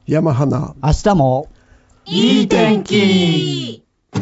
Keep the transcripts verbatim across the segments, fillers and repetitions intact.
山花、 明日もいい天気。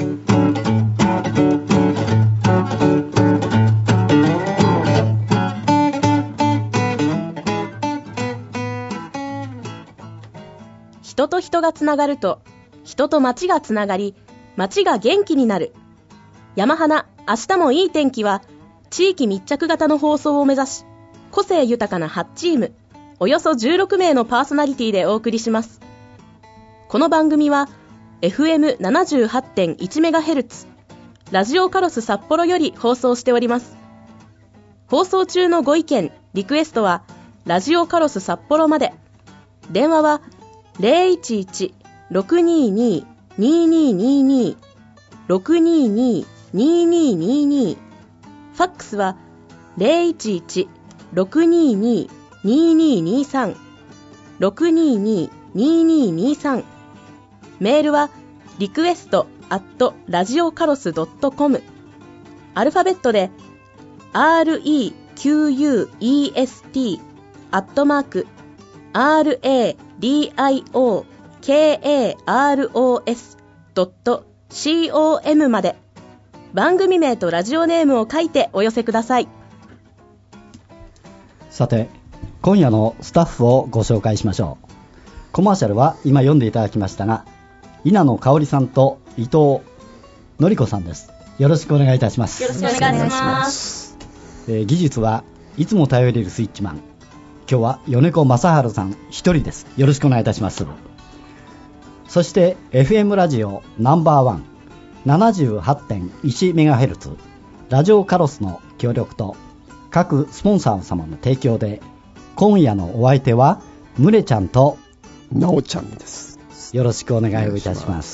人と人がつながると、人と街がつながり、街が元気になる。山花、明日もいい天気は、地域密着型の放送を目指し、個性豊かなはちチーム、およそじゅうろくめいのパーソナリティでお送りします。この番組は エフエムななじゅうはちてんいちメガヘルツ ラジオカロス札幌より放送しております。放送中のご意見リクエストはラジオカロス札幌まで。電話は ゼロいちいち ろくにーにー にーにーにーにー ろくにーにー にーにーにーにー、ファックスは ゼロいちいち ろくにーにー にーにーにーさん ろくにーにー にーにーにーさん、メールはリクエストアットラジオカロスドットコム、アルファベットで アールイーキューユーイーエスティー アットマーク アールエーディーアイオーケーエーアールオーエスドットコム まで番組名とラジオネームを書いてお寄せください。 さて、今夜のスタッフをご紹介しましょう。コマーシャルは今読んでいただきましたが、稲野香織さんと伊藤典子さんです。よろしくお願いいたします。 よろしくお願いします。 えー、技術はいつも頼れるスイッチマン、今日は米子正治さん一人です。よろしくお願いいたします。そして エフエム ラジオナンバーワン ななじゅうはちてんいちメガヘルツ ラジオカロスの協力と各スポンサー様の提供で、今夜のお相手はむれちゃんとなおちゃんです。 よろしくお願いをいたします。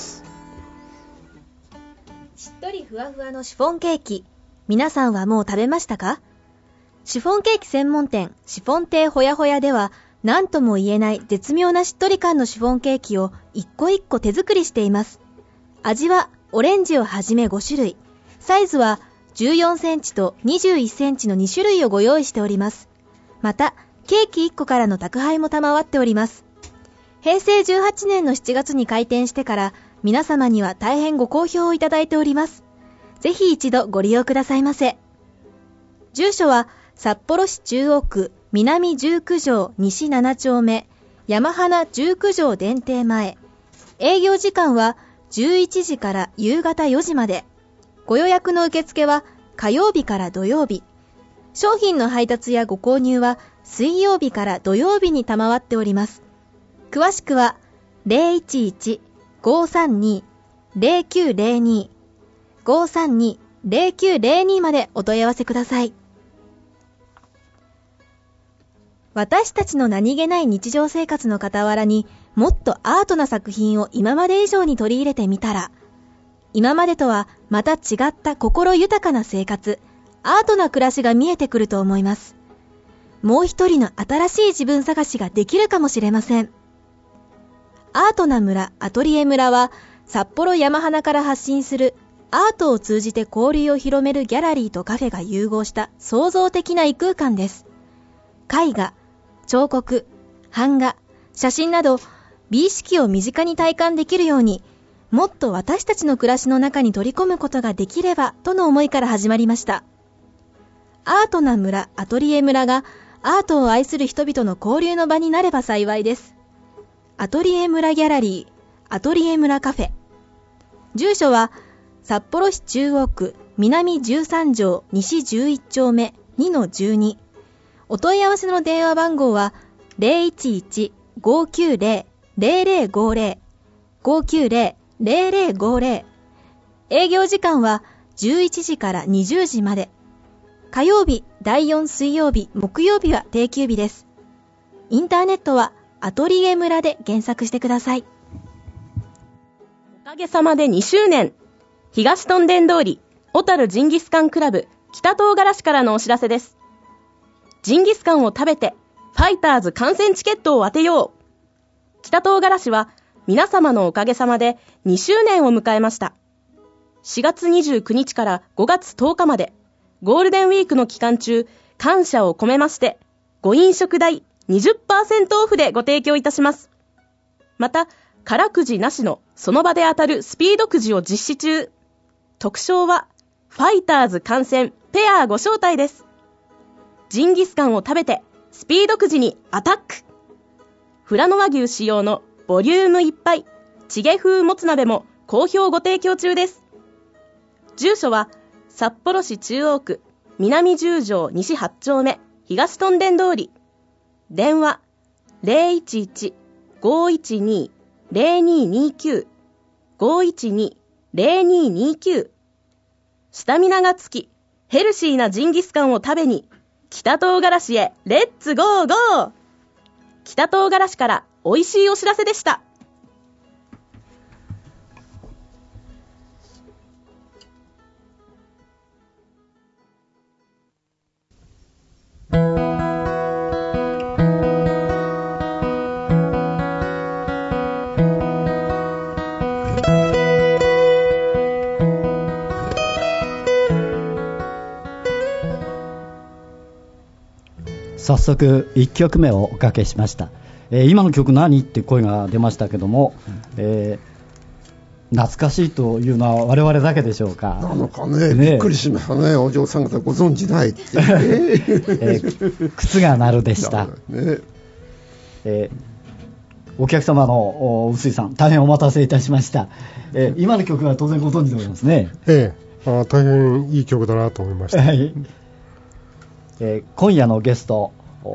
しっとりふわふわのシフォンケーキ、皆さんはもう食べましたか？シフォンケーキ専門店シフォン亭ほやほやでは、何とも言えない絶妙なしっとり感のシフォンケーキを一個一個手作りしています。味はオレンジをはじめごしゅるい、サイズはじゅうよんセンチとにじゅういっセンチのにしゅるいをご用意しております。またケーキいっこからの宅配も賜っております。へいせいじゅうはちねんのしちがつに開店してから皆様には大変ご好評をいただいております。ぜひ一度ご利用くださいませ。住所は札幌市中央区南じゅうくじょう西ななちょうめ山花じゅうくじょう電停前。営業時間はじゅういちじから夕方よじまで。ご予約の受付は火曜日から土曜日。商品の配達やご購入は水曜日から土曜日に賜っております。詳しくは ゼロいちいち ごーさんに ゼロきゅうゼロに ごーさんに ゼロきゅうゼロにまでお問い合わせください。私たちの何気ない日常生活の傍らにもっとアートな作品を今まで以上に取り入れてみたら、今までとはまた違った心豊かな生活、アートな暮らしが見えてくると思います。もう一人の新しい自分探しができるかもしれません。アートな村アトリエ村は札幌山花から発信するアートを通じて交流を広めるギャラリーとカフェが融合した創造的な異空間です。絵画、彫刻、版画、写真など美意識を身近に体感できるように、もっと私たちの暮らしの中に取り込むことができればとの思いから始まりました。アートな村アトリエ村がアートを愛する人々の交流の場になれば幸いです。アトリエ村ギャラリー、アトリエ村カフェ。住所は札幌市中央区南じゅうさんじょう西じゅういちちょうめ にのじゅうに。お問い合わせの電話番号は ゼロいちいち ごーきゅうゼロ ゼロゼロごゼロ ごーきゅうゼロ ゼロゼロごゼロ。営業時間はじゅういちじからにじゅうじまで。火曜日、だいよん水曜日、木曜日は定休日です。インターネットはアトリエ村で検索してください。 おかげさまでにしゅうねん、東屯田通り小樽ジンギスカンクラブ北唐辛子からのお知らせです。ジンギスカンを食べてファイターズ観戦チケットを当てよう。北唐辛子は皆様のおかげさまでにしゅうねんを迎えました。しがつにじゅうくにちからごがつとおかまでゴールデンウィークの期間中、感謝を込めましてご飲食代 にじゅっパーセント オフでご提供いたします。 また、空くじなしのその場で当たるスピードくじを実施中。特賞は、ファイターズ観戦ペアご招待です。ジンギスカンを食べて、スピードくじにアタック。富良野和牛使用のボリュームいっぱい、チゲ風もつ鍋も好評ご提供中です。住所は、札幌市中央区、南十条西はち丁目、東屯田通り。電話、ゼロいちいち ごいちに ゼロににきゅう ごいちに ゼロににきゅう。スタミナがつき、ヘルシーなジンギスカンを食べに、北唐辛子へレッツゴーゴー。北唐辛子から美味しいお知らせでした。 早速いっきょくめをおかけしました、えー、今の曲何って声が出ましたけども、えー、懐かしいというのは我々だけでしょうか。 なのか ね, ねびっくりしましたね。お嬢さん方ご存知ないって、ねえー、靴が鳴るでした、ねえー、お客様の臼井さん大変お待たせいたしました、えー、今の曲は当然ご存知でございますね。 ええ、あ大変いい曲だなと思いました、 はいえー、今夜のゲスト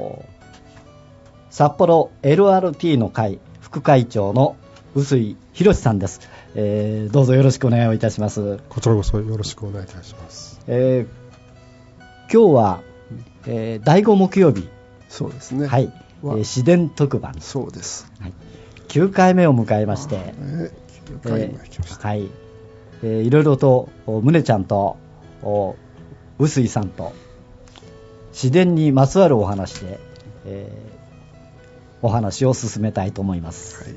札幌 エルアールティー の会副会長の臼井博さんです、えー、どうぞよろしくお願いをいたします。 こちらこそよろしくお願いいたします、 えー、今日は、えー、だいご木曜日。 そうですね、 はい、えー、市電特番。 そうです、 はい、きゅうかいめを迎えまして、 ね、きゅうかいめ来ました、 えーはいえー、いろいろとむねちゃんと臼井さんと市電にまつわるお話で、えー、お話を進めたいと思います、はい、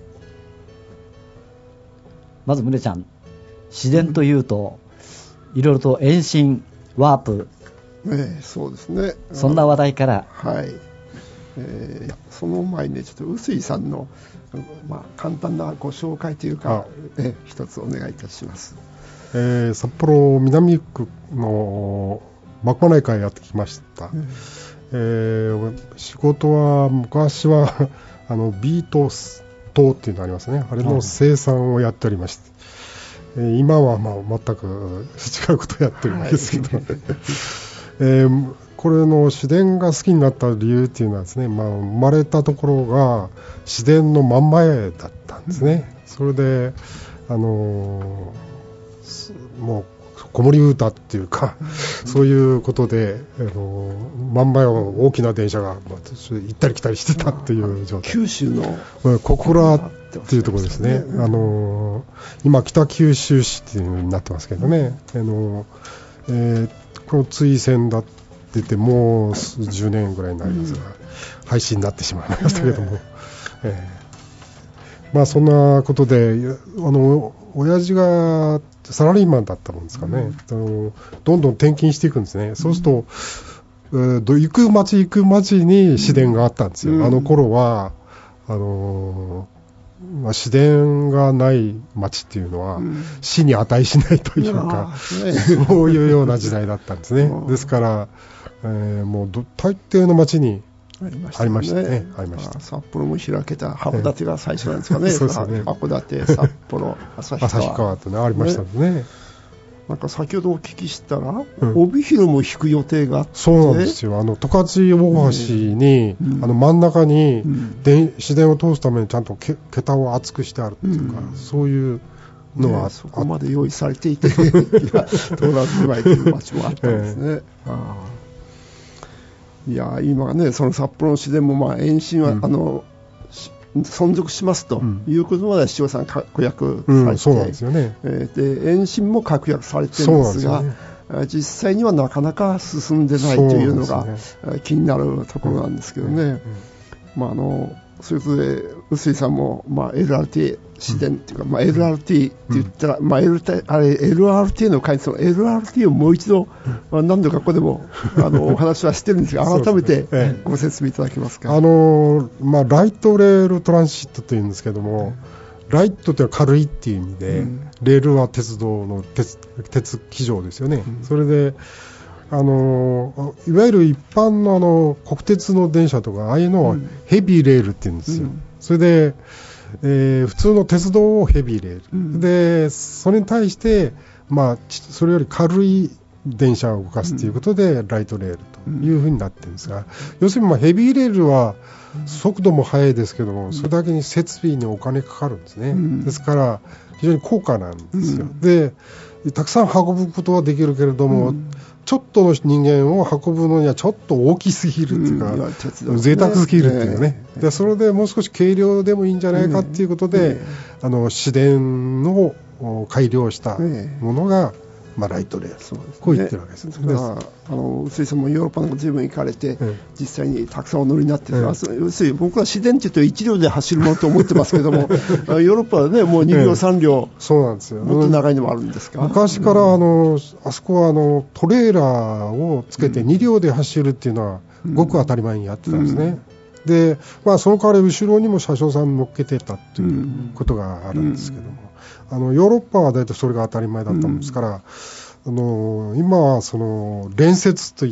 まずむねちゃん、市電というと、うん、いろいろと延伸ワープ、 ね、そうですね、 そんな話題から、 はい、えー、その前にねちょっと臼井さんの、まあ、簡単なご紹介というか、え一つお願いいたします。 えー、札幌南区の真駒内からやってきました、うんえー、仕事は昔はあのビート灯っていうのがありますね。あれの生産をやっておりまして、えー、今はまあ全く違うことをやってるんですけど、はいえー、これの市電が好きになった理由っていうのはですね、まあ、生まれたところが市電の真ん前だったんですね、うん、それであのー、もう子守歌っていうか、うん、そういうことで、あの真ん前を大きな電車が、まあ、行ったり来たりしてたっていう状態。 九州の小倉っていうところですね、うん、あの今北九州市っていう風になってますけどね、あの、えー、この追線だっててもうじゅうねんぐらいになりますが、うん、廃止になってしまいましたけども、えー、まあそんなことであの親父がサラリーマンだったもんですかね、うん、あのどんどん転勤していくんですね、うん、そうすると、えー、行く町行く町に市電があったんですよ、うん、あの頃はあのーまあ、市電がない町っていうのは、うん、市に値しないというか、ね、そういうような時代だったんですねですから、えー、もう大抵の町にありましたね。ありましたね。ありました。 札幌も開けた函館が最初なんですかね。 そうですね。 函館、札幌、旭川。 旭川ってね、ありましたね。ねなんか先ほどお聞きしたら、うん、帯広も引く予定があって。 そうなんですよ。あの、十勝大橋に、うん、あの真ん中に、うん、電市電を通すためにちゃんとけ桁を厚くしてあるっていうか、うん、そういうのは、 ね、そこまで用意されていて、通らずないという場所もあったんですね。ええあいや今ねその札幌の市電もまあ延伸は、うん、あの存続しますということまで市長さん確約されて、うん、そうなんですよね、えー、で延伸も確約されているんですが、ね、実際にはなかなか進んでないというのがそう、ね、気になるところなんですけどね、うんうんまあ、あのそれぞれ臼井さんも、まあ、エルアールティー市電っていうか、まあ、エルアールティーって言ったら、うんまあ、L、あれ エルアールティー の回数の エルアールティー をもう一度、まあ、何度かここでもあのお話はしてるんですが、改めてご説明いただけますか。 あのまあ、ライトレールトランシットというんですけども、うん、ライトというのは軽いっていう意味で、うん、レールは鉄道の 鉄, 鉄基場ですよね、うん、それであのいわゆる一般 の, あの国鉄の電車とかああいうのはヘビーレールっていうんですよ、うん、それで、えー、普通の鉄道をヘビーレール、うん、でそれに対して、まあ、それより軽い電車を動かすということで、うん、ライトレールというふうになってるんですが、うん、要するにまあヘビーレールは速度も速いですけども、うん、それだけに設備にお金かかるんですね、うん、ですから非常に高価なんですよ、うん、でたくさん運ぶことはできるけれども、うんちょっとの人間を運ぶのにはちょっと大きすぎるっていうか、うん、贅沢すぎるっていうね、えー、でそれでもう少し軽量でもいいんじゃないかっていうことで、えー、あの市電を改良したものが、えーまあ、ライトレール、そうですね、こう言ってるわけです。 だからあの臼井さんもヨーロッパなんか随分行かれて、うん、実際にたくさんお乗りになってる、うん、要するに僕は市電っていうといち両で走るものと思ってますけどもヨーロッパはねもうに両さん両、 うん、そうなんですよ。 もっと長いのもあるんですか。 昔からあのあそこはあのトレーラーをつけてに両で走るっていうのはごく当たり前にやってたんですね、うんうんでまあ、その代わり後ろにも車掌さん乗っけてたということがあるんですけども、うんうん、あのヨーロッパは大体それが当たり前だったもんですから、うん、あの今はその連接といって、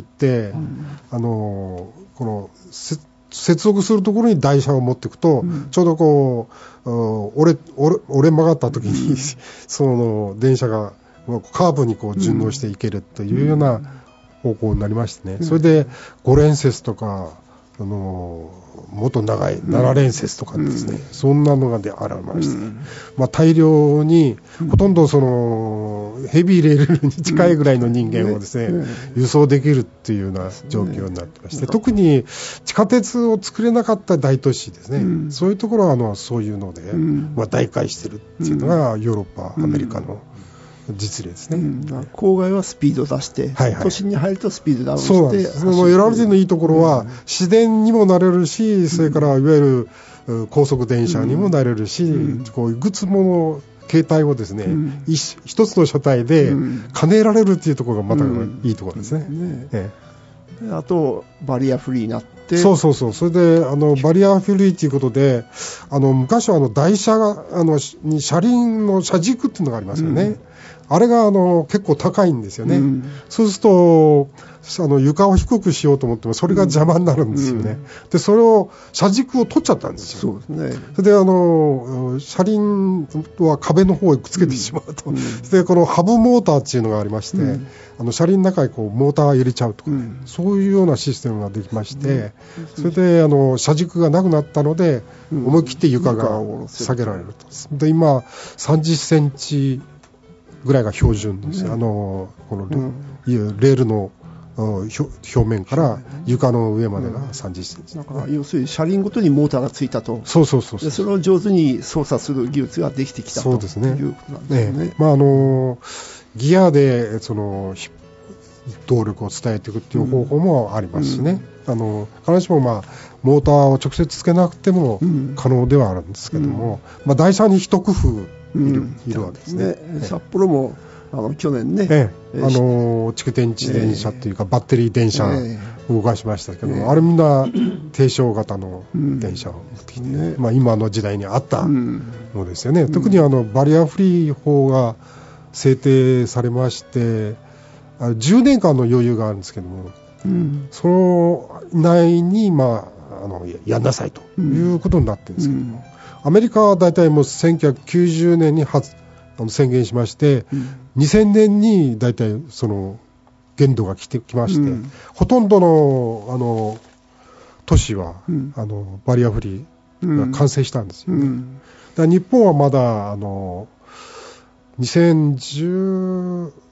うん、あのこの接続するところに台車を持っていくと、うん、ちょうどこう折れ、折れ、折れ曲がった時に、うん、その電車がカーブにこう順応していけるというような方向になりましてね、うん、それでご連接とかあのもっと長いなな連接とかですね、うん、そんなのがで現れまして、うんまあ、大量に、うん、ほとんどそのヘビーレールに近いぐらいの人間をですね、うん、輸送できるっていうような状況になってまして、特に地下鉄を作れなかった大都市ですね、うん、そういうところはあのそういうので、うんまあ、大開してるっていうのがヨーロッパ、アメリカの実例ですね、うん、 郊外はスピード出して、はいはい、都心に入るとスピードダウンして、 そうなんです。エルアールティー のいいところは、うん、市電にもなれるし、うん、それからいわゆる高速電車にもなれるし、うん、こういくつもの形態をですね、うん、一つの車体で兼ねられるっていうところがまたいいところですね、うんねええ、あとバリアフリーになって、 そうそうそう、それであのバリアフリーということで、あの昔はあの台車があのに車輪の車軸っていうのがありますよね、うんあれがあの結構高いんですよね、うん、そうするとあの床を低くしようと思ってもそれが邪魔になるんですよね、うん、でそれを車軸を取っちゃったんですよ。そうですね。それであの車輪は壁の方へくっつけてしまうと、うん、でこのハブモーターっていうのがありまして、うん、あの車輪の中にこうモーターを入れちゃうとか、ねうん、そういうようなシステムができまして、うん、それであの車軸がなくなったので、うん、思い切って床が下げられると。で今さんじゅっセンチぐらいが標準ですよ、ね、あのこのレ、うん、レールの表面から床の上までがさんじゅっセンチ、 うん、だから要するに車輪ごとにモーターがついたと、 そうそうそうそう、 でそれを上手に操作する技術ができてきたということなんですよね。 ね、まああのギアでその動力を伝えていくっていう方法もありますしね、うん、あの必ずしも、まあ、モーターを直接つけなくても可能ではあるんですけども、うんまあ、台車に一工夫いる、うん、いるわけですね。 ね、札幌もあの去年ね、 ええ、あの蓄電池電車というか、えー、バッテリー電車を動かしましたけども、えー、あれみんな低床型の電車を持ってきて、うんねまあ、今の時代に合ったのですよね、うん、特にあのバリアフリー法が制定されましてじゅうねんかんの余裕があるんですけども、うん、その内に、まあ、あの や, やんなさいということになってるんですけども、うんアメリカはだいたいもうせんきゅうひゃくきゅうじゅうねんに発あの宣言しまして、うん、にせんねんにだいたいその限度が来てきまして、うん、ほとんどの、あの都市は、うん、あのバリアフリーが完成したんですよね、うん、だから日本はまだあのにせんじゅう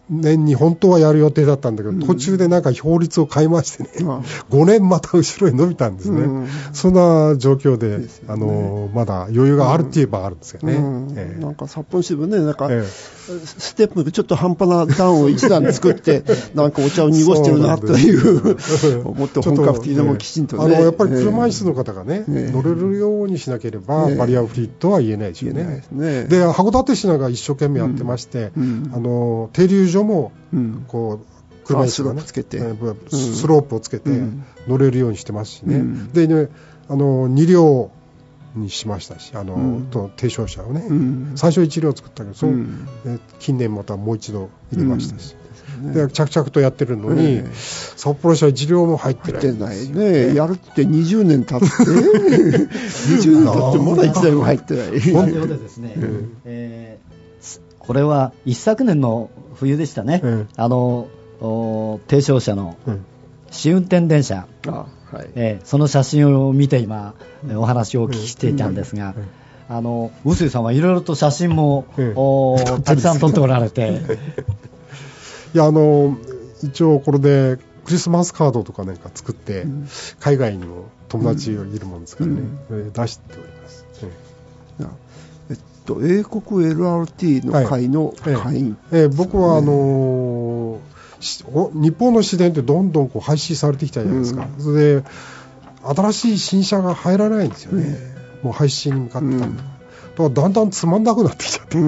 年に本当はやる予定だったんだけど、うん、途中でなんか法律を変えましてね、うん、ごねんまた後ろに伸びたんですね、うん、そんな状況 で, で、ね、あのまだ余裕があるって言えばあるんですよね、うんうんえー、なんか札幌支部ね、なんか、えー、ステップでちょっと半端な段を一段作ってなんかお茶を濁してるなというもっと本格的なもきちんとね、 あのやっぱり車椅子の方がね、えー、乗れるようにしなければ、えー、バリアフリーとは言えないですよね、ねで函館市なんか一生懸命やってまして、うんうん、あの停留所もこう車椅子が、ね、 スロープつけて、 スロープをつけて乗れるようにしてますしね、うん、でねあのに両にしましたし、あの、うん、と提唱者をね、うん、最初いち両作ったけど、そう、うん、近年またもう一度入れましたし、うんで着々とやってるのに、えー、札幌市はいち両も入ってない入ってないね、やるってにじゅうねん経ってにじゅうねん経ってまだいち台も入ってない。 ということでですね、うんえー、これは一昨年の冬でしたね、うん、あの提唱者の試運転電車、うんはいえー、その写真を見て今、うん、お話をお聞きしていたんですが、うんうんあの臼井さんはいろいろと写真も、うん、おたくさん撮っておられていやあの一応これでクリスマスカードとかなんか作って、うん、海外にも友達がいるもんですからね、うん、出しております、 うんえっと、英国 エルアールティー の会の会員、 はいえええ僕はあのー、日本の市電ってどんどんこう廃止されてきたじゃないですか、うん、それで新しい新車が入らないんですよね、うんもう廃止に向かった、うん、だからだんだんつまんなくなってきちゃって、うん、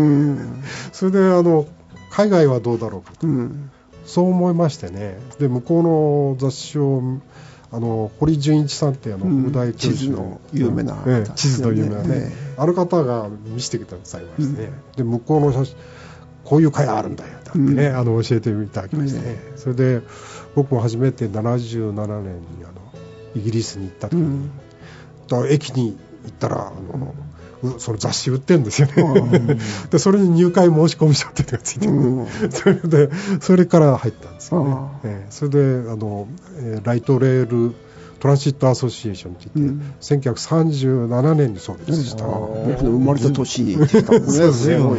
それであの海外はどうだろうかと、うん、そう思いましてねで向こうの雑誌をあの堀純一さんってあの北大教授の有名な、 ね、地図の有名なね、ねある方が見せてくださいましてね、うん、で向こうの写真こういう会あるんだよってね、うん、あの教えていただきましてね、ねそれで僕も初めてななじゅうななねんにあのイギリスに行った時に、うん、だから駅に行ったらあの、うん、その雑誌売ってるんですよね、うん、でそれに入会申し込み書っていうのがついてる、うん、それでそれから入ったんですよね、えー、それであの、えー、ライトレールトランシットアソシエーションって言って、うん、せんきゅうひゃくさんじゅうななねんに創立した、うん、 僕の生まれた年にって言ったもんねすごい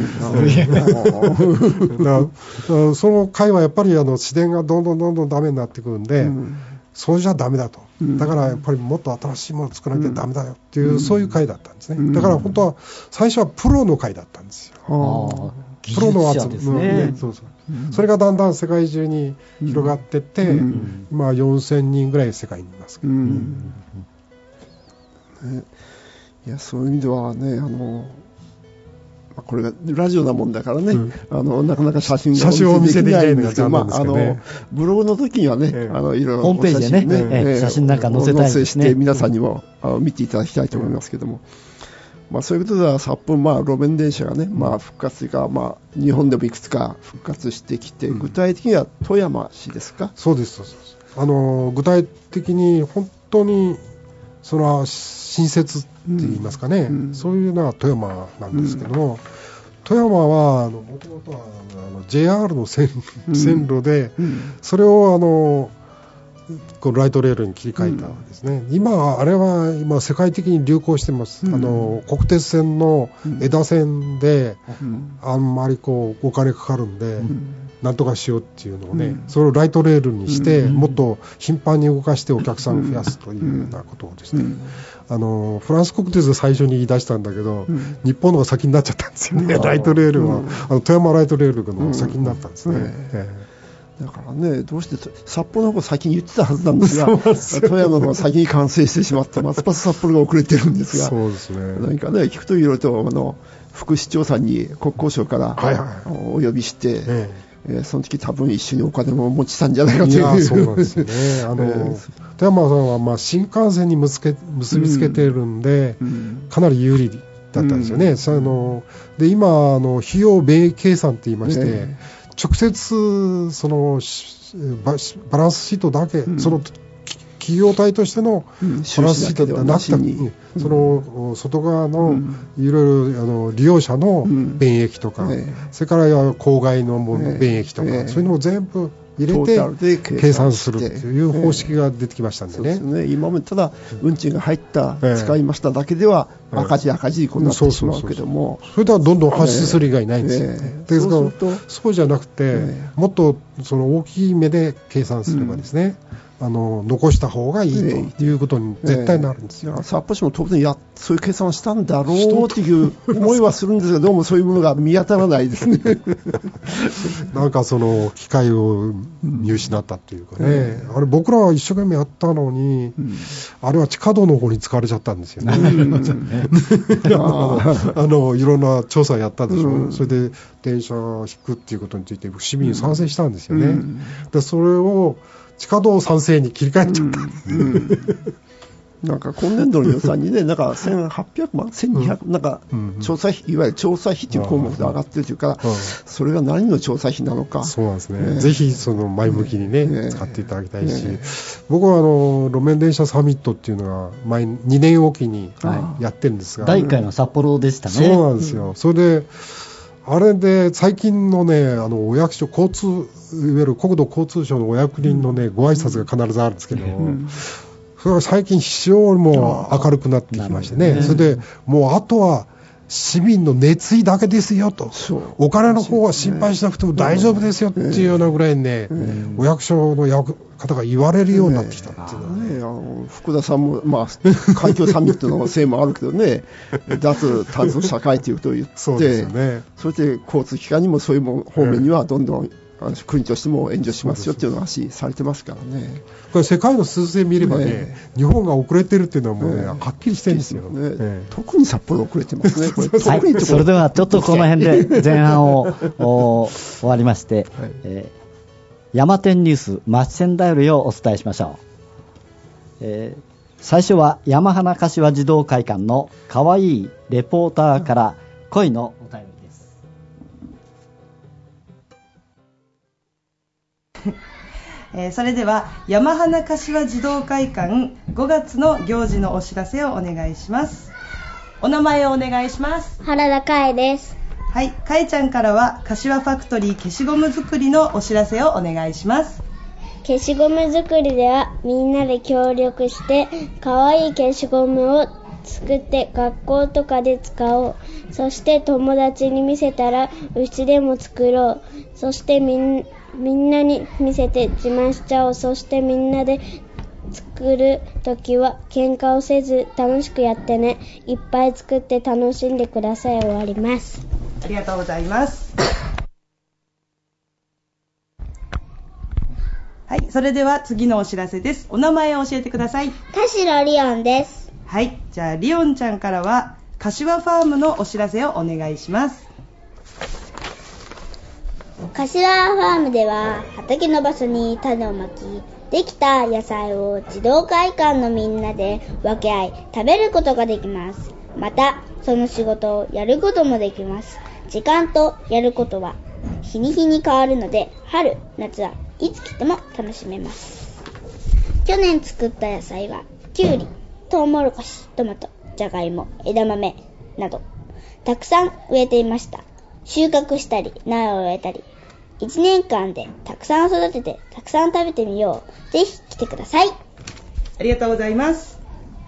なだその会はやっぱりあの市電がどんどんどんどんダメになってくるんで、うんそうじゃダメだと、うん、だからやっぱりもっと新しいものを作らなきゃダメだよっていう、うん、そういう会だったんですね、うん、だから本当は最初はプロの会だったんですよ、 うん、プロの集ですね、 ねそうそううん、それがだんだん世界中に広がってって、うん、今よんせんにんぐらい世界にいますけど、うんうんね、いやそういう意味ではねあのこれがラジオなもんだからね、うん、あのなかなか写真がお見せできないんですけど、まあ、あのブログの時にはね、えー、あのいろいろホームページでね、ねえー、写真なんか載せたいですね、 載せして皆さんにも、うん、あの見ていただきたいと思いますけども、うんまあ、そういうことでは札幌、まあ、路面電車がね、まあ、復活というか、まあ、日本でもいくつか復活してきて、うん、具体的には富山市ですか？ そうですそうですあの具体的に本当にその新設って言いますかね、うん、そういうのは富山なんですけども、うん、富山はもともとはあの ジェイアール の 線,、うん、線路で、うん、それをあのこうライトレールに切り替えたんですね、うん、今あれは今世界的に流行してます、うん、あの国鉄線の枝線で、うん、あんまりこうお金かかるんで、うん、なんとかしようっていうのをね、うん、それをライトレールにして、うん、もっと頻繁に動かしてお客さんを増やすというようなことをですね、うんあのフランス国鉄で最初に言い出したんだけど、うん、日本の方が先になっちゃったんですよね、ライトレールは、うん、あの富山ライトレールの先になったんですね、うんえー、だからねどうして札幌の方が先に言ってたはずなんですが富山の方が先に完成してしまったますます札幌が遅れてるんですがそうですね何かね聞くといろいろとあの副市長さんに国交省から、はいはい、お呼びして、えーえー、その時多分一緒にお金も持ちたんじゃないかという。いやそうなんですよね。あの、えー、富山さんはまあ新幹線に結びつけてるんで、うん、かなり有利だったんですよね。うん、あので今あの費用米計算って言いまして、えー、直接そのバランスシートだけ、うん、その期企業体としてのプラスシートではなくて、 うんその外側のいろいろあの利用者の便益とか、うん、それから郊外のもの便益とか、えー、そういうのも全部入れて計算するという方式が出てきましたんでね。 えー、そうですね。今までただ運賃が入った、えー、使いましただけでは赤字赤字になってしまうけども、 それではどんどん発出する以外ないんですよ。えー、ですからそうするとそうじゃなくて、えー、もっとその大きい目で計算すればですね、うん、あの残した方がいいということに絶対なるんですよ。 えー、札幌市も当然やそういう計算をしたんだろうという思いはするんですが、どうもそういうものが見当たらないですね。 なんかその機会を見失ったっていうかね、えー、あれ僕らは一生懸命やったのに、うん、あれは地下道の方に使われちゃったんですよね。あのいろんな調査やったでしょ、うん、それで電車を引くっていうことについて市民賛成したんですよね。うん、でそれを地下道賛成に切り替えちゃった、うんうん、 なんか今年度の予算にね、なんかせんはっぴゃくまん、せんにひゃく、うん、なんか調査費、いわゆる調査費という項目で上がってるというか、うん、それが何の調査費なのか。 そうなんですね。ね、ぜひその前向きにね、ね使っていただきたいし、ね、僕はあの路面電車サミットっていうのが毎にねんおきにやってるんですが、 だいいっかいの札幌でしたね。 そうなんですよ。それであれで最近のね、あのお役所交通、いわゆる国土交通省のお役人のね、ご挨拶が必ずあるんですけど、うん、それが最近非常にもう明るくなってきましてね、ね、それでもうあとは市民の熱意だけですよと、お金の方は心配しなくても大丈夫ですよっていうようなぐらいね、うん、お役所の役方が言われるようになってきたっていうのはね、 ね、あの福田さんも、まあ、環境サミットのせいもあるけどね、脱炭素社会ということを言って、そうですよね、そして交通機関にもそういうも方面にはどんどん、あの国としても援助しますよっていうのが話されてますからね。 これ世界の数勢見ればね、ね、日本が遅れてるっていうのはもうね、ね、はっきりしてるんですよ、ね、 ね、特に札幌遅れてますね。これはい、それではちょっとこの辺で前半を終わりまして、はい、えー山天ニュース町線だよりをお伝えしましょう。えー、最初は山花柏児童会館のかわいいレポーターから恋のお便りです。 えー、それでは山花柏児童会館ごがつの行事のお知らせをお願いします。お名前をお願いします。 原田かえです。 はい、かえちゃんからは柏ファクトリー消しゴム作りのお知らせをお願いします。 消しゴム作りではみんなで協力してかわいい消しゴムを作って学校とかで使おう。そして友達に見せたらうちでも作ろう。そしてみん、みんなに見せて自慢しちゃおう。そしてみんなで作るときは喧嘩をせず楽しくやってね。いっぱい作って楽しんでください。終わります。 ありがとうございます。はい、それでは次のお知らせです。お名前を教えてください。 田代リオンです。 はい、じゃあリオンちゃんからは柏ファームのお知らせをお願いします。 柏ファームでは畑の場所に種をまき、できた野菜を児童会館のみんなで分け合い食べることができます。またその仕事をやることもできます。時間とやることは日に日に変わるので、春夏はいつ来ても楽しめます。去年作った野菜はきゅうり、トウモロコシ、トマト、じゃがいも、枝豆などたくさん植えていました。収穫したり苗を植えたり、いちねんかんでたくさん育ててたくさん食べてみよう。ぜひ来てください。 ありがとうございます。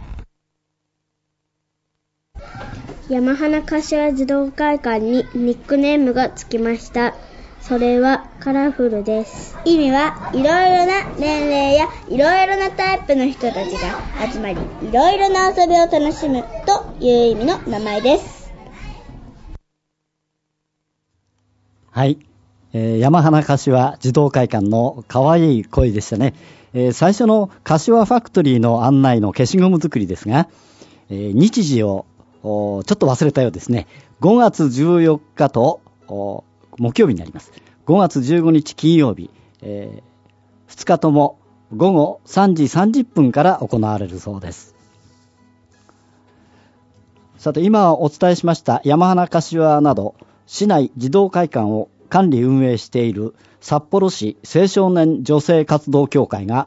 山花柏児童会館にニックネームがつきました。それはカラフルです。意味はいろいろな年齢やいろいろなタイプの人たちが集まり、いろいろな遊びを楽しむという意味の名前です。 はい、えー、山花柏児童会館のかわいい声でしたね。えー、最初の柏ファクトリーの案内の消しゴム作りですが、えー、日時をちょっと忘れたようですね。ごがつじゅうよっかと木曜日になります。ごがつじゅうごにち金曜日、えー、ふつかともごごさんじさんじゅっぷんから行われるそうです。さて、今お伝えしました山花柏など市内児童会館を管理運営している札幌市青少年女性活動協会が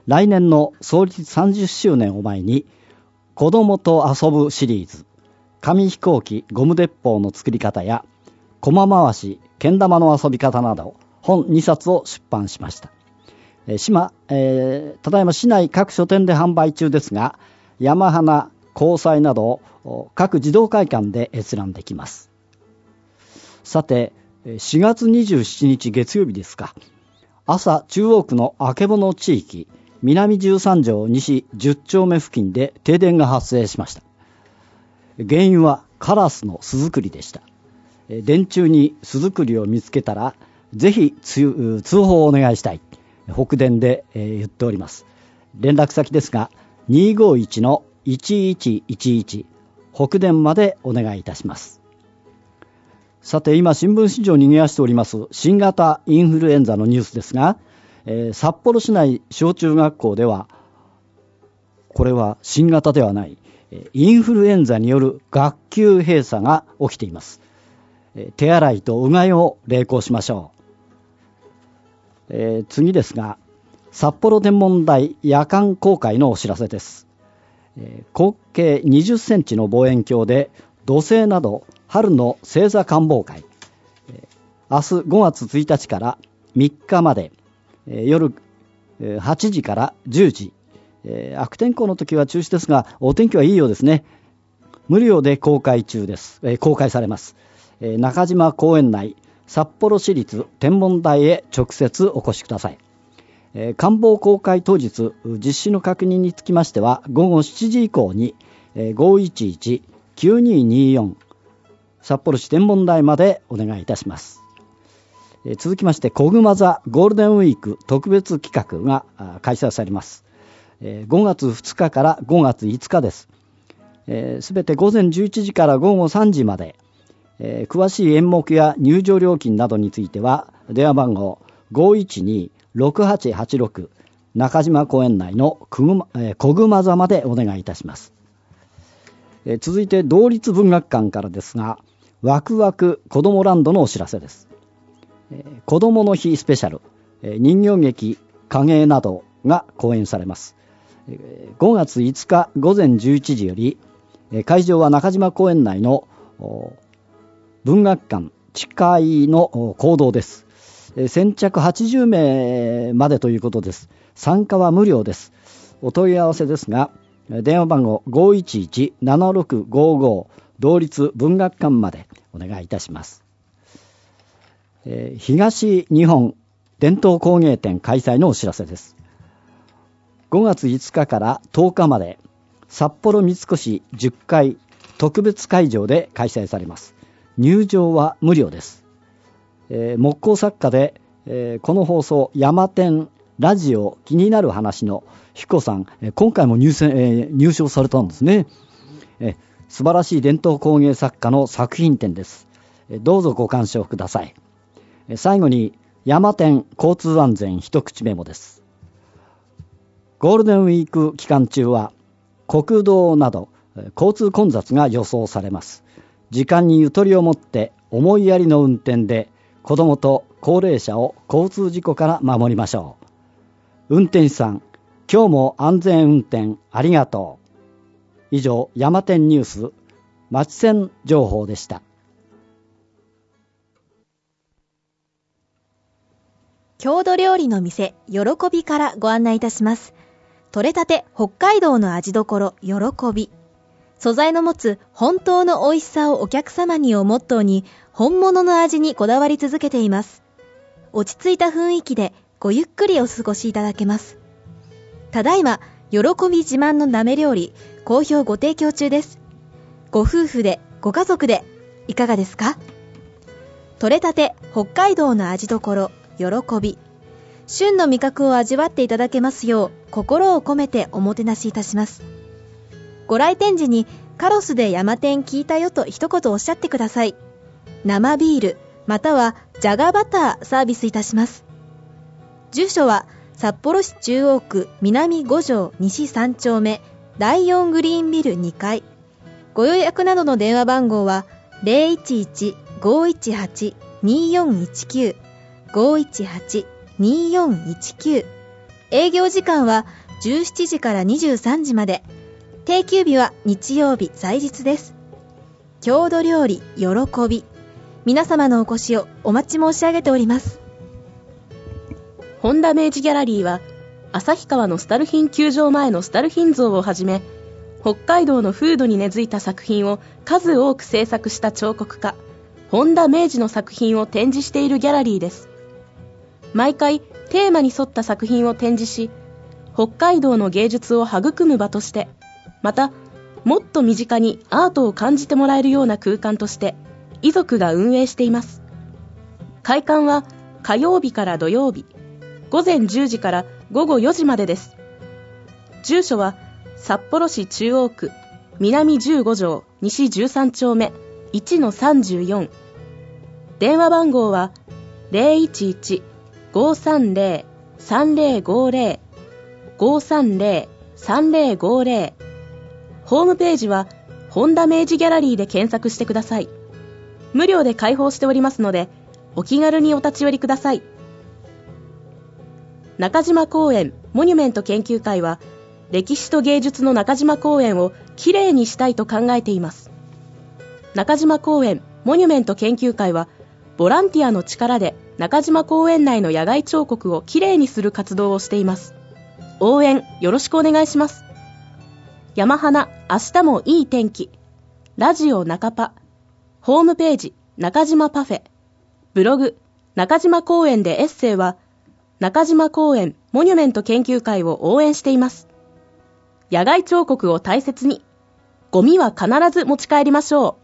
来年の創立さんじゅっしゅうねんを前に子供と遊ぶシリーズ、紙飛行機ゴム鉄砲の作り方や駒回しけん玉の遊び方など本にさつを出版しました。えー、島、えー、ただいま市内各書店で販売中ですが、山花、交際など各児童会館で閲覧できます。さて、しがつにじゅうしちにち月曜日ですか。朝、中央区のあけぼの地域南じゅうさんじょう西じゅっちょうめ付近で停電が発生しました。原因はカラスの巣作りでした。電柱に巣作りを見つけたらぜひ通報をお願いしたい、北電で言っております。連絡先ですが にーごーいちのいちいちいちいち 北電までお願いいたします。さて、今新聞市場に賑わしております新型インフルエンザのニュースですが、えー、札幌市内小中学校ではこれは新型ではないインフルエンザによる学級閉鎖が起きています。えー、手洗いとうがいを励行しましょう。えー、次ですが、札幌天文台夜間公開のお知らせです。えー、口径にじゅっセンチの望遠鏡で土星など春の星座観望会、えー、明日ごがつついたちからみっかまで、えー、夜、えー、はちじからじゅうじ、えー、悪天候の時は中止ですがお天気はいいようですね。無料で公開中です、えー、公開されます。えー、中島公園内札幌市立天文台へ直接お越しください。えー、観望公開当日実施の確認につきましてはごごしちじ以降に、えー、ごいちいちきゅうにによん札幌市天文台までお願いいたします。えー、続きましてこぐま座ゴールデンウィーク特別企画が開催されます。えー、ごがつふつかからごがついつかです。すべ、えー、てごぜんじゅういちじからごごさんじまで、えー、詳しい演目や入場料金などについては電話番号 ごいちにろくはちはちろく 中島公園内のこぐま、えー、こぐま座までお願いいたします。えー、続いて同立文学館からですが、ワクワク子どもランドのお知らせです。えー、子どもの日スペシャル、えー、人形劇影絵などが公演されます。えー、ごがついつかごぜんじゅういちじより、えー、会場は中島公園内の文学館地下の講堂です。えー、先着はちじゅうめいまでということです。参加は無料です。お問い合わせですが電話番号 ごいちいちななろくごご 同立文学館までお願いいたします。えー、東日本伝統工芸展開催のお知らせです。ごがついつかからとおかまで札幌三越じゅっかい特別会場で開催されます。入場は無料です。えー、木工作家で、えー、この放送山天ラジオ気になる話の彦さん、えー、今回も 入, 選、えー、入賞されたんですね。えー、素晴らしい伝統工芸作家の作品展です。えー、どうぞご鑑賞ください。えー、最後に山天交通安全一口メモです。ゴールデンウィーク期間中は国道など交通混雑が予想されます。時間にゆとりを持って思いやりの運転で子どもと高齢者を交通事故から守りましょう。運転手さん、今日も安全運転ありがとう。以上、山天ニュース町線情報でした。 郷土料理の店喜びからご案内いたします。取れたて北海道の味どころ喜び。素材の持つ本当の美味しさをお客様にをモットーに本物の味にこだわり続けています。落ち着いた雰囲気でごゆっくりお過ごしいただけます。ただいま喜び自慢のなめ料理好評ご提供中です。ご夫婦でご家族でいかがですか？取れたて北海道の味どころ喜び。旬の味覚を味わっていただけますよう心を込めておもてなしいたします。ご来店時にカロスで山天聞いたよと一言おっしゃってください。生ビールまたはジャガーバターサービスいたします。住所は札幌市中央区南ご条西さんちょうめだいよんグリーンビルにかい。ご予約などの電話番号は ゼロいちいち ごいちはち によんいちきゅう ごいちはち によんいちきゅう営業時間はじゅうしちじからにじゅうさんじまで。定休日は日曜日祭日です。郷土料理喜び、皆様のお越しをお待ち申し上げております。 本田明治ギャラリーは旭川のスタルヒン球場前のスタルヒン像をはじめ、北海道の風土に根付いた作品を数多く制作した彫刻家本田明治の作品を展示しているギャラリーです。毎回テーマに沿った作品を展示し、北海道の芸術を育む場として、またもっと身近にアートを感じてもらえるような空間として遺族が運営しています。開館は火曜日から土曜日、午前じゅうじから午後よじまでです。住所は札幌市中央区南じゅうご条西じゅうさん丁目 いちのさんじゅうよん。電話番号は ゼロいちいち ごーさんゼロ さんゼロごゼロ ごーさんゼロ さんゼロごゼロ。ホームページは本田明治ギャラリーで検索してください。無料で開放しておりますので、お気軽にお立ち寄りください。中島公園モニュメント研究会は、歴史と芸術の中島公園をきれいにしたいと考えています。中島公園モニュメント研究会は、ボランティアの力で中島公園内の野外彫刻をきれいにする活動をしています。応援よろしくお願いします。山花明日もいい天気、ラジオ中パ、ホームページ中島パフェ、ブログ中島公園でエッセイは、中島公園モニュメント研究会を応援しています。野外彫刻を大切に、ゴミは必ず持ち帰りましょう。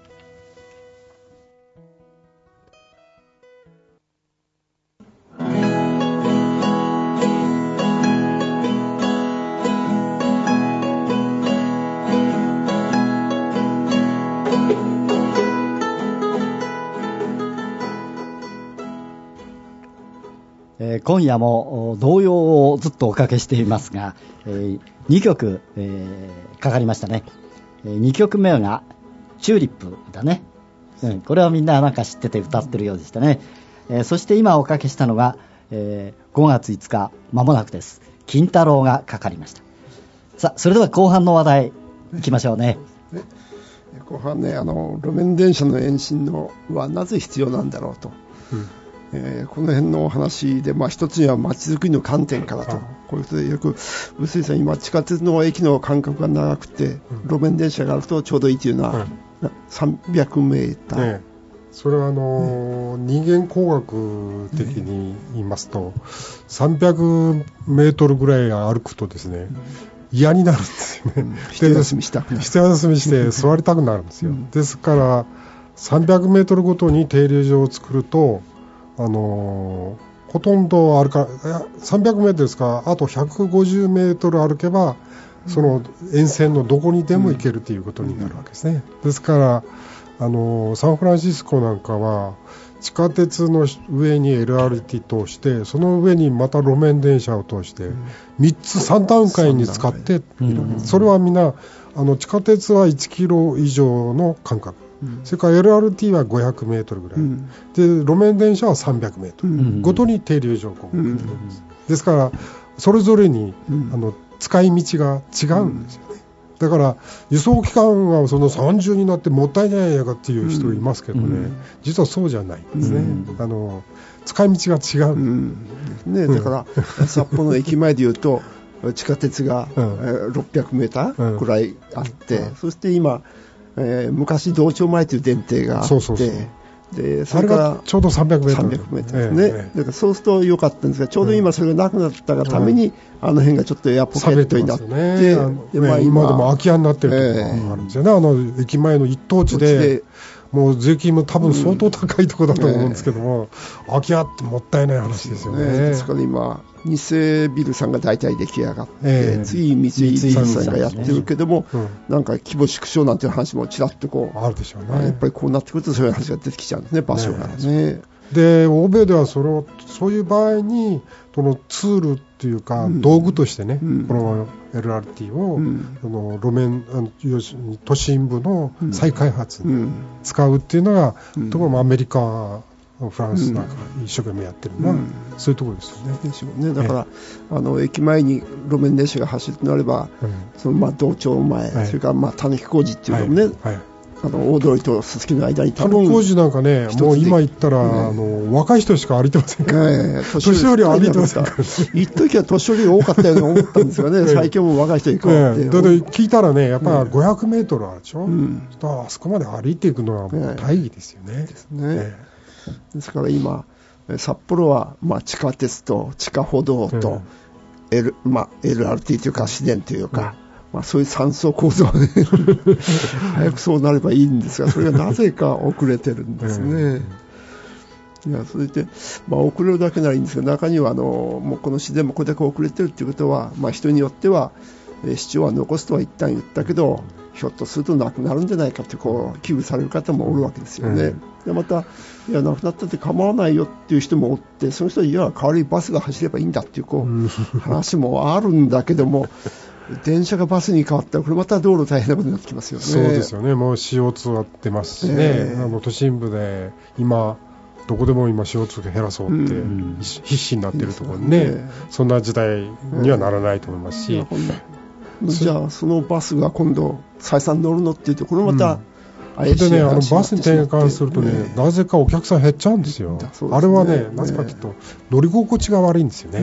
えー、今夜も童謡をずっとおかけしていますが、えー、にきょく、えー、かかりましたね。えー、にきょくめがチューリップだね、うん、これはみんななんか知ってて歌ってるようでしたね。えー、そして今おかけしたのが、えー、ごがついつかまもなくです。金太郎がかかりました。さあ、それでは後半の話題いきましょうね。 ね、後半ね、あの路面電車の延伸のはなぜ必要なんだろうと、うんえー、この辺のお話で、まあ、一つにはまちづくりの観点からと、こういうことでよく臼井さん、今地下鉄の駅の間隔が長くて、うん、路面電車があるとちょうどいいというのは、うん、さんびゃくメーター、 ね、それはあのーね、人間工学的に言いますと、ね、さんびゃくメートルぐらい歩くとですね、うん、嫌になるんですよね、うん、 一休みしたくなる、 一休みして座りたくなるんですよ、うん、ですからさんびゃくメートルごとに停留所を作ると、あのー、ほとんど歩かさんびゃくメートルですから、あとひゃくごじゅうメートル歩けばその沿線のどこにでも行けるということになるわけですね。ですから、あのー、サンフランシスコなんかは地下鉄の上に エルアールティー 通して、その上にまた路面電車を通してみっつさん段階に使って、それはみんなあの地下鉄はいちキロ以上の間隔、それから エルアールティー はごひゃくメートルぐらい、うん、で路面電車はさんびゃくメートルごとに停留所をこう、うん、ですからそれぞれに、うん、あの使い道が違うんですよね。だから輸送期間がそのさんじゅうになってもったいないやかっていう人いますけどね、うん、実はそうじゃないんですね、うん、あの使い道が違う、うんね、だから札幌の駅前でいうと地下鉄が、うん、ろっぴゃくメーターくらいあって、うん、そして今えー、昔道庁前という電停があって、そうそうそうでそれからちょうどさんびゃくメートル、 さんびゃくメートルですね、えーえー、だからそうすると良かったんですが、ちょうど今それがなくなったがために、うん、あの辺がちょっとエアポケットになって、ねでまあ、今でも空き家になってるところがあるんですよね、えー、あの駅前の一等地でもう税金も多分相当高いところだと思うんですけども、うんえー、空き家ってもったいない話ですよね。 ですから今ニセビルさんが大体出来上がって、えー、次三井さんがやってるけども、うん、なんか規模縮小なんていう話もちらっとこうあるでしょうね。 やっぱりこうなってくるとそういう話が出てきちゃうんですね、場所が ね, ねで欧米ではそれをそういう場合にそのツールっていうか、うん、道具としてね、うん、この エルアールティー を、うん、その路面要するに都心部の再開発に使うっていうのが、うん、ところもアメリカフランスなんか一生懸命やってるのは、うん、そういうところですよね。 でしょうね。だから、えー、あの駅前に路面電車が走るとなれば、うん、そのまあ道庁前、はい、それからまあたぬき工事っていうのもね、はいはい、あの大通りとすすきの間にたぬき工事なんかね、もう今言ったら、ね、あの若い人しか歩いてませんから、ね、年寄りは歩いてませんから、 一時は年寄りが多かったように思ったんですがね、最近も若い人に変わって、ね、 だって聞いたらね、やっぱりごひゃくメートルあるでしょ、うん、あそこまで歩いていくのはもう大義ですよね。ですね。 ねですから今札幌はまあ地下鉄と地下歩道と、L まあ、エルアールティー というか市電というか、まあ、そういう三層構造で早くそうなればいいんですが、それがなぜか遅れてるんですね。いやそれで、まあ、遅れるだけならいいんですが、中にはあのもうこの市電もこれだけ遅れてるということは、まあ、人によっては、えー、市長は残すとは一旦言ったけどひょっとするとなくなるんじゃないかってこう危惧される方もおるわけですよね。うん、でまたいやなくなったって構わないよっていう人もおって、その人はいや代わりにバスが走ればいいんだっていうこう話もあるんだけども電車がバスに変わったらこれまた道路大変なことになってきますよね。 そうですよね。もう シーオーツー は出ますしね、えー、あの都心部で今どこでも今 シーオーツー 減らそうって必死になってるところにね、うん、そんな時代にはならないと思いますし、えー、じゃあそのバスが今度採算乗るのっていうとこれまた、 うん、でね、あのバスに転換するとね、ねなぜかお客さん減っちゃうんですよ。ですね、あれはね、なぜかというと乗り心地が悪いんですよね。うん、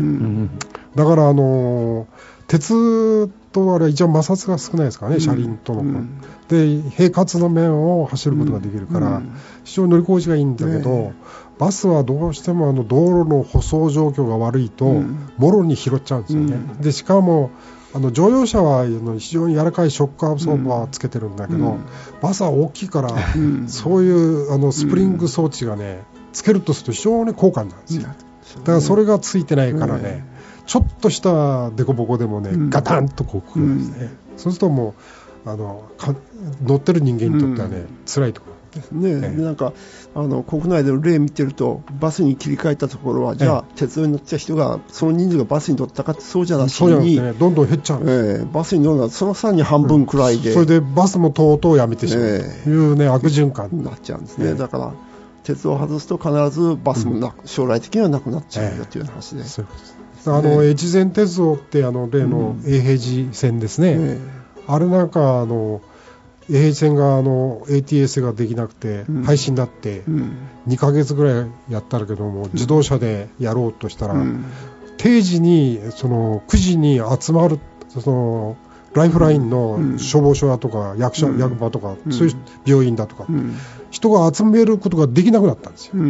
だからあの鉄とあれは一応摩擦が少ないですからね、うん、車輪との、うん、で平滑の面を走ることができるから、うん、非常に乗り心地がいいんだけど、ね、バスはどうしてもあの道路の舗装状況が悪いと、うん、もろに拾っちゃうんですよね。うん、でしかもあの乗用車は非常に柔らかいショックアブソーバーつけてるんだけど、うん、バスは大きいから、うん、そういうあのスプリング装置がね、つけるとすると非常に高価なんですよ。だからそれがついてないからね、ちょっとしたデコボコでもね、うん、ガタンとこうくるんですね。うん、そうするともうあのか乗ってる人間にとってはね、うん、辛いところですね。ええ、でなんかあの国内での例見てるとバスに切り替えたところはじゃあ、ええ、鉄道に乗ってた人がその人数がバスに乗ったかってそうじゃなしに、そうじゃなくてね、どんどん減っちゃうんです、ええ、バスに乗るのはそのさらに半分くらいで、うん、それでバスもとうとうやめてしまうというね、ええ、悪循環になっちゃうんですね。ええ、だから鉄道を外すと必ずバスもな、うん、将来的にはなくなっちゃうよという話で、ええ、そういうことです。あの越前鉄道ってあの例の永平寺線ですね、うん、あれなんかあの永平寺線があの エーティーエス ができなくて廃止になってにかげつぐらいやったけども、自動車でやろうとしたら、うん、定時にそのくじに集まるそのライフラインの消防署だとか役所、うん、役場とか、うん、そういう病院だとか、うん、人が集めることができなくなったんですよ。うん、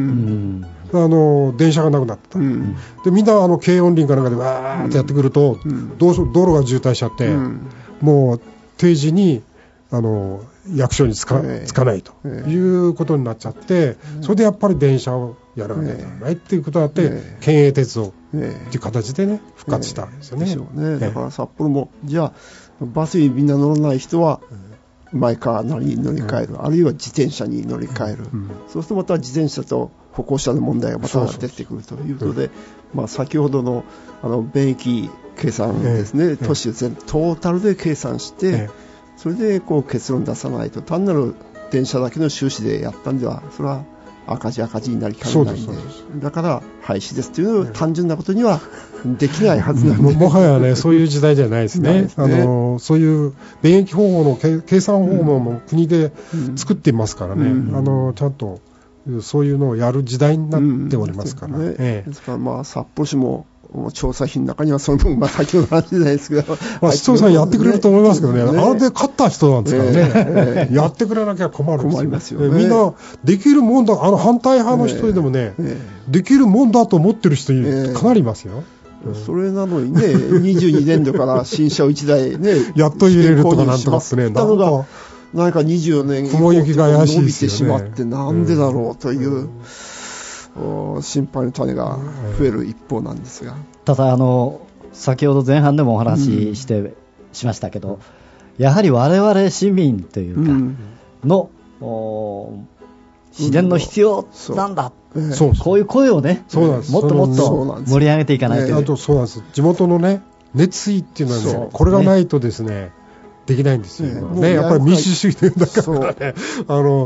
あの電車がなくなった、うん、でみんなあの京音林かなんかでわーってやってくると、うん、道路が渋滞しちゃって、うん、もう定時にあの役所につか、えー、つかないということになっちゃって、えー、それでやっぱり電車をやらなきゃならないっていうことがあって、えー、県営鉄道っていう形でね復活したわけですよね。えー、でしょうね。えー、だから札幌もじゃあバスにみんな乗らない人はマイカーなりに乗り換える、うん、あるいは自転車に乗り換える、うん、そうするとまた自転車と歩行者の問題がまた出てくるということで、まあ、先ほどのあの便益計算ですね、えー、都市全トータルで計算して、えー、それでこう結論出さないと単なる電車だけの収支でやったんではそれは赤字赤字になりかねないんで、だから廃止ですという単純なことにはできないはずなんで、もはやねそういう時代じゃないですね。あのそういう便益方法の計算方法も国で作っていますからね、うん、あのちゃんとそういうのをやる時代になっておりますから、うんねええ、ですからまあ札幌市も調査費の中にはその分、まあ、先ほどの話じゃないですけど、まあ、市長さんやってくれると思いますけどね、ねあれで勝った人なんですからね、えー、やってくれなきゃ困るんですよ。困りますよね。みんなできるもんだ、あの反対派の人でもね、えーえー、できるもんだと思ってる人かなりいますよ。えー、それなのにね、にじゅうにねんどから新車をいちだいね、やっと入れるとかなんとかってね、なんかなんかにじゅうよねん以降伸びてしまってなんでだろうという。うん心配の種が増える一方なんですが、 ただあの先ほど前半でもお話しして、うん、しましたけど、やはり我々市民というかの、うん、自然の必要なんだ、うん、そうこういう声をね、そうなんです、もっともっと盛り上げていかないという、ね、あとそうなんです、地元のね熱意っていうのはね、これがないとですねできないんですよ、ねね、やっぱり民主主義だからね、あの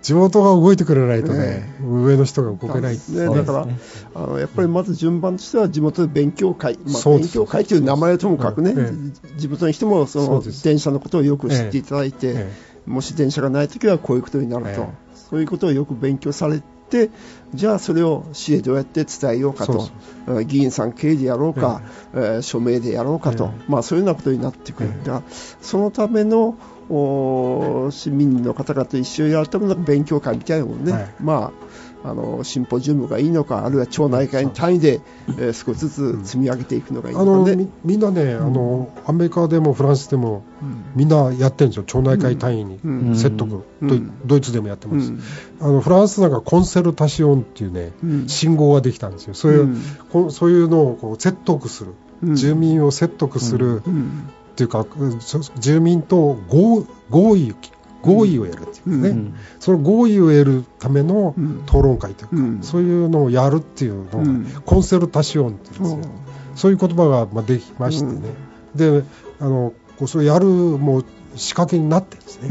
地元が動いてくれないとね、えー、上の人が動けないね。だからあのやっぱりまず順番としては地元で勉強会、まあ、勉強会という名前をともかくね、えー、地元の人もその電車のことをよく知っていただいて、えーえー、もし電車がないときはこういうことになると、えー、そういうことをよく勉強されて、じゃあそれを市へどうやって伝えようかと、そうそう議員さん経営でやろうか、えーえー、署名でやろうかと、えーまあ、そういうようなことになってくる、えー、そのための市民の方々と一緒にやるための勉強会みたいなものね、はい、まあ、あのシンポジウムがいいのか、あるいは町内会単位で、えー、少しずつ積み上げていくのがいいのかね、うん、あのみ, みんなね、うん、あのアメリカでもフランスでも、うん、みんなやってるんですよ、町内会単位に、うん、説得、うん、ドイツでもやってます、うん、あのフランスなんかコンセルタシオンっていうね、うん、信号ができたんですよ。そういう、うん、そういうのをこう説得する、うん、住民を説得する、うんうんっていうか住民と合, 合意合意を得るっていうね、うん、その合意を得るための討論会というか、うん、そういうのをやるっていうのを、うん、コンセルタシオンっていうんですよ、うん、そういう言葉がまあできましてね、うん、であのそれやるもう仕掛けになってるんですね、うん、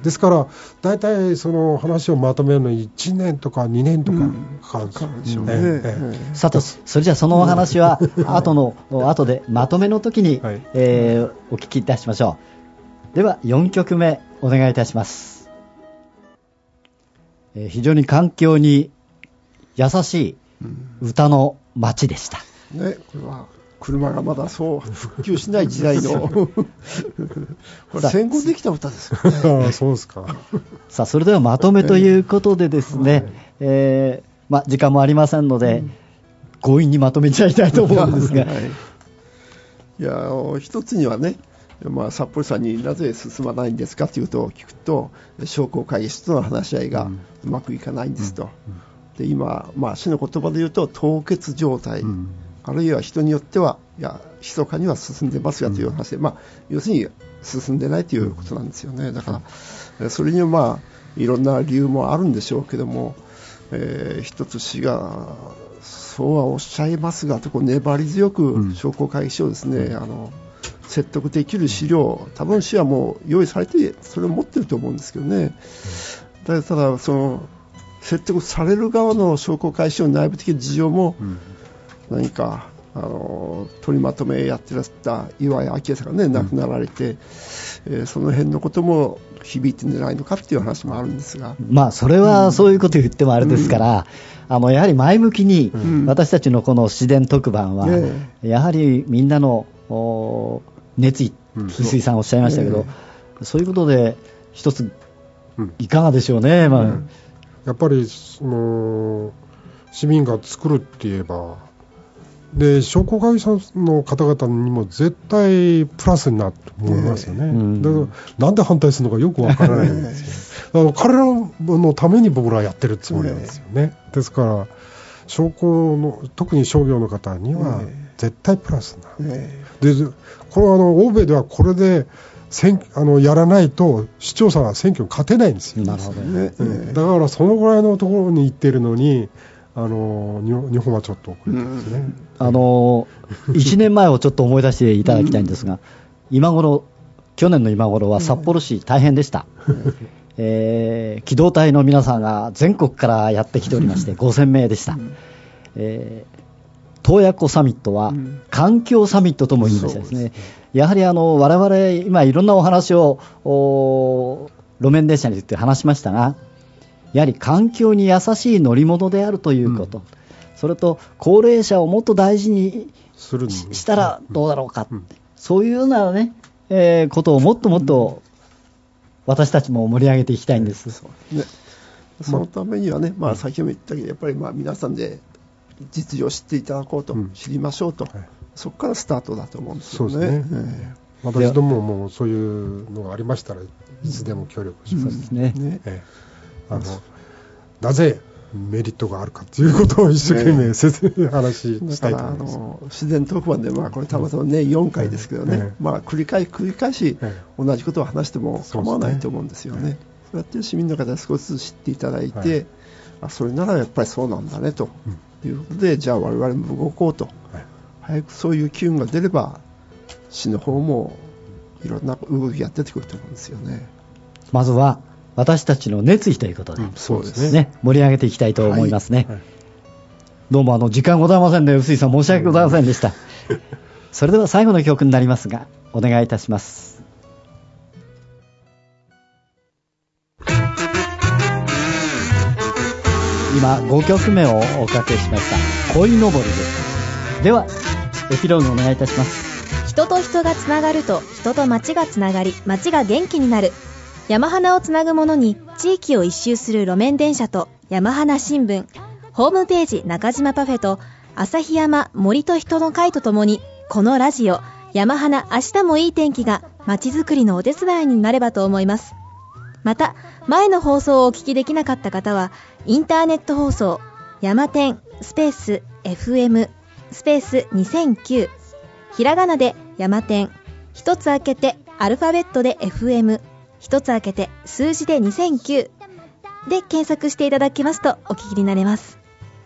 ですから大体その話をまとめるのにいちねんとかにねんとかかかるんですよ、うん、でしょうね、えええ、さてそれじゃあそのお話は後の後でまとめの時に、はい、えー、お聞きいたしましょう。ではよんきょくめお願いいたします。えー、非常に環境に優しい歌の街でした、 うん、ね、これは車がまだそう復旧しない時代のこれ戦後できた歌ですよね。 そうですか。 さあそれではまとめということでですね、はい、えーまあ、時間もありませんので、うん、強引にまとめちゃいたいと思うんですが、はい、 いや一つにはね、まあ、札幌さんになぜ進まないんですかということを聞くと、商工会議所との話し合いがうまくいかないんですと、うんうん、で今、まあ、市の言葉で言うと凍結状態、うん、あるいは人によってはいや密かには進んでますがという話で、うん、まあ、要するに進んでないということなんですよね。だからそれにはまあいろんな理由もあるんでしょうけども、えー、一つ市がそうはおっしゃいますがとこう粘り強く商工会議所をですね、うん、あの説得できる資料、多分市はもう用意されてそれを持ってると思うんですけどね、うん、ただその説得される側の商工会議所の内部的事情も、うん、何かあの取りまとめやってらした岩井明さんがね亡くなられて、うん、えー、その辺のことも響いてんじゃないのかっていう話もあるんですが、 まあそれはそういうこと言ってもあれですから、うん、あのやはり前向きに私たちのこの市電特番は、うん、やはりみんなの熱意、翡翠さんおっしゃいましたけど、うん、そういうことで一ついかがでしょうね、まあうん、 やっぱりその市民が作るって言えばで商工会議所の方々にも絶対プラスになると思いますよね、えーうん、だからなんで反対するのかよくわからないんですよ。だから彼らのために僕らはやってるつもりなんですよね、えー、ですから商工の特に商業の方には絶対プラスになる、えー、でこのあの欧米ではこれで選あのやらないと市長さんは選挙に勝てないんですよ。 なるほどね、 うん、だからそのぐらいのところに行っているのにあの日本はちょっと遅れてますね、うん、 あのいちねんまえをちょっと思い出していただきたいんですが、うん、今頃去年の今頃は札幌市大変でした、うん、えー、機動隊の皆さんが全国からやってきておりましてごせんめいでした、うん、えー、洞爺湖サミットは環境サミットとも言いましたですね、うん、やはりあの我々今いろんなお話を路面電車について話しましたが、やはり環境に優しい乗り物であるということ、うん、それと高齢者をもっと大事に し, したらどうだろうか、うん、そういうような、ね、えー、ことをもっともっと私たちも盛り上げていきたいんです、うん、そうね、 そのためにはね、まあ、先ほど言ったけどやっぱりまあ皆さんで実情を知っていただこうと、うん、知りましょうと、はい、そこからスタートだと思うんですよね。そうですね、えー、私どももそういうのがありましたらいつでも協力します、うん、ね、ね、えーあのなぜメリットがあるかということを一生懸命説明、ね、話したいと思います。 だからあの自然特番で、まあ、これたまたまねよんかいですけどね、ね、まあ、繰り返し繰り返し同じことを話しても構わないと思うんですよね。そうですね。そうやって市民の方に少しずつ知っていただいて、はい、あそれならやっぱりそうなんだねということで、うん、じゃあ我々も動こうと、はい、早くそういう機運が出れば市の方もいろんな動きが出てくると思うんですよね。 まずは私たちの熱意ということで、 うん、そうですね、 ね、盛り上げていきたいと思いますね。 はいはい、 どうもあの時間ございませんね、臼井さん、申し訳ございませんでした。それでは最後の曲になりますが、お願いいたします。今ごきょくめをおかけしました、恋のぼりです。ではエピローグお願いいたします。 人と人がつながると人と町がつながり、町が元気になる。山花をつなぐものに地域を一周する路面電車と山花新聞、ホームページ中島パフェと旭山森と人の会とともに、このラジオ山花明日もいい天気が町づくりのお手伝いになればと思います。また前の放送をお聞きできなかった方はインターネット放送山天スペース エフエム スペースにせんきゅう、ひらがなで山天、一つ開けてアルファベットで エフエム、一つ開けて数字でにせんきゅうで検索していただきますとお聞きになれます。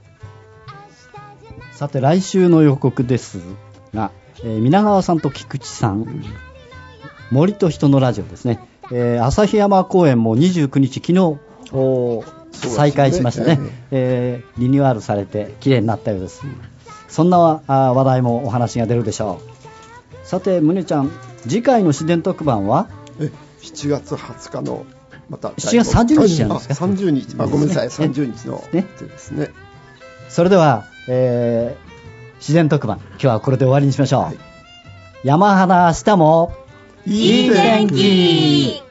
さて来週の予告ですが、えー、皆川さんと菊池さん、森と人のラジオですね、えー、旭山公園もにじゅうくにち昨日再開しましたね、えー、リニューアルされて綺麗になったようです。そんなあ話題もお話が出るでしょう。さて宗ちゃん、次回の自然特番はえしちがつはつかのまたしちがつさんじゅうにちなんですか。 さんじゅうにち、あ、ごめんなさい、さんじゅうにちのですね。 それでは、えー、自然特番今日はこれで終わりにしましょう。はい、山花明日もいい天気。